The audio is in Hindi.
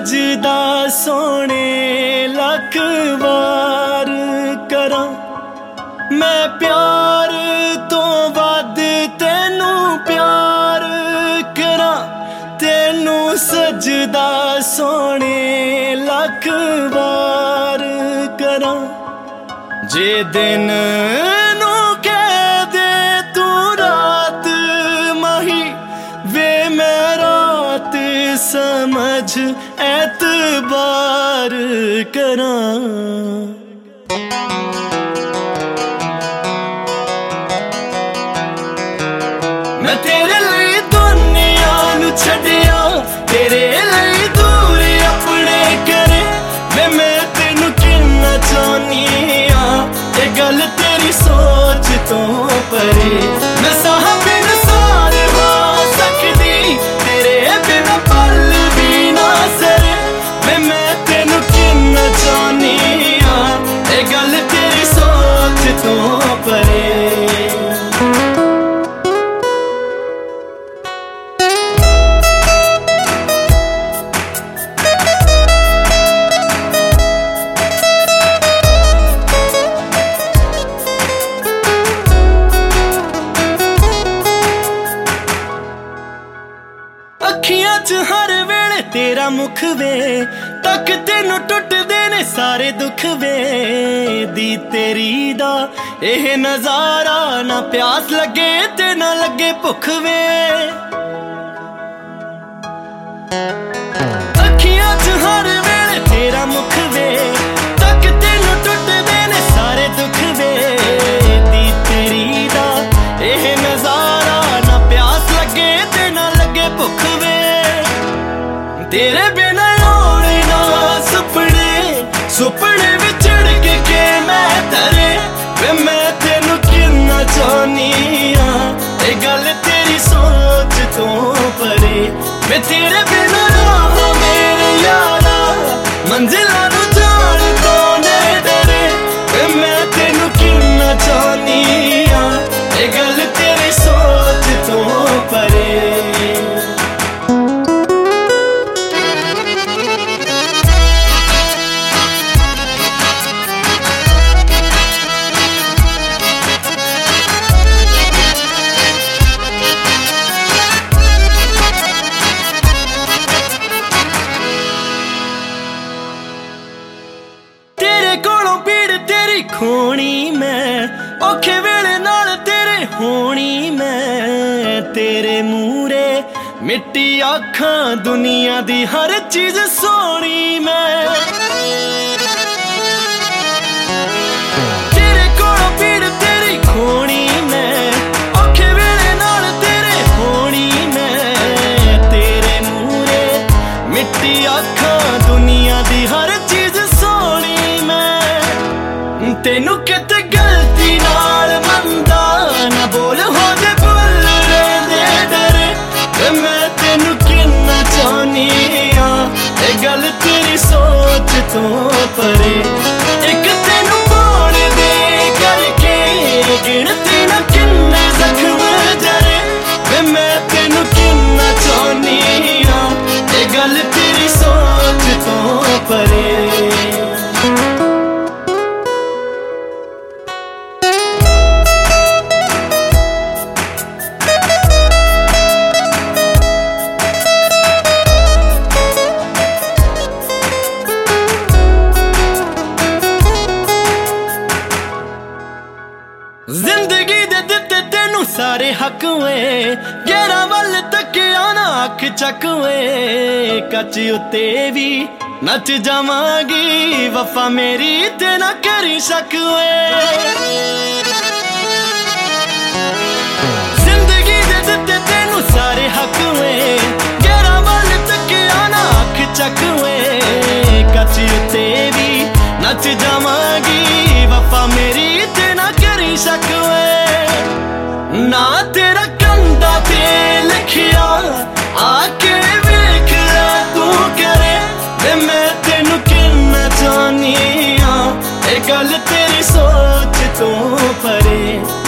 सजदा सोने लख वार करां मैं प्यार तो वध तेनू प्यार करां तेनू सजदा सोने लख वार करां जे दिन नू कह दे तू रात माही वे मैं रात समझ एतबार करां मैं तेरे लिए दुनिया नू छड्डिया तेरे लिए दूर अपने करे वे मैं तेनू किन्ना चाहनी ये गल तेरी सोच तो परे मैं साह बिन सारे वां सकदी तेरे बिना पल भी ना सरे मैं तेनू किन्ना चाहनी ये गल तेरी सोच तो परे अखियां च हर वेले तेरा मुख वे तक तेनू टुटदे ने सारे दुख वे दी तेरी दा एह नजारा ना प्यास लगे ते ना लगे भुख वे अखियां च हर वेले तेरा मुख वे तक तेनू टुटदे ने सारे दुख वे दी तेरी दा एह नजारा ना प्यास लगे ते ना लगे भुख वे तेरे बिना होने ना सुपने सुपने विचड़ के मैं तरे वे मैं तेनू किन्ना चाहनी ये गल तेरी सोच तो परे मैं तेरे बिना राह मेरे यारा मंजिला नू जान तो ने डरे वे मैं तेनू किन्ना चाहनी ये गल तेरी सोच तो परे खोनी मैं औखे वेले नाल तेरे होनी मैं तेरे मूरे मिट्टी आखां दुनिया दी हर चीज सोनी मैं तेरे कोलों पीड़ तेरी खोनी मैं औखे वेले नाल तेरे होनी मैं तेरे मूरे मिट्टी आखां दुनिया दी हर चीज सोनी मैं तेनू किते गलती नाल मंदा ना बोल हो दे भुल दे डरे मैं तेनू किन्ना चाहनी ये गल तेरी सोच तो परे एक तेनू पाण दे करके गिनती ना किन्ने जख्म जरे मैं तेनू किन्ना चाहनी ये गल तेरी सोच तो परे जिंदगी दे दिते तेनू सारे हक वे गेरा वल तक आना अख चक वे कच उत्ते भी नच जावांगी वफा मेरी ते ना करी शक वे जिंदगी दे दिते तेनू सारे हक वे गेरा वल तक आना अख चक वे कच उत्ते भी नच जावांगी वफा मेरी ते ना करी शक वे ना तेरा कंधा ते लिखिया आके वेख ले तू करे वे मैं तेनू किन्ना चाहनी ये गल तेरी सोच तो परे